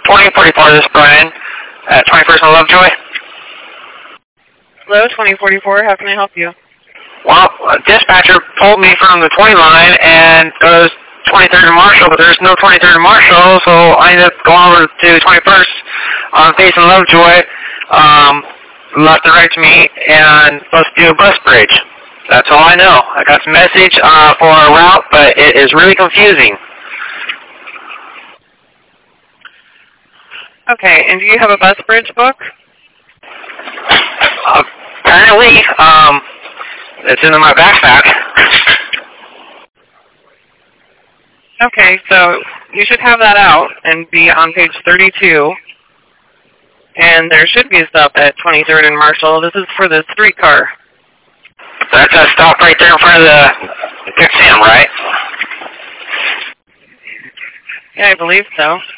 2044, this is Brian at 21st and Lovejoy. Hello, 2044. How can I help you? Well, a dispatcher pulled me from the 20 line and goes 23rd and Marshall, but there's no 23rd and Marshall, so I ended up going over to 21st on facing Lovejoy, left and right to me, and supposed to do a bus bridge. That's all I know. I got some message for a route, but it is really confusing. Okay, and do you have a bus bridge book? Apparently, it's in my backpack. Okay, so you should have that out and be on page 32. And there should be a stop at 23rd and Marshall. This is for the streetcar. That's a stop right there in front of the Dixie, right? Yeah, I believe so.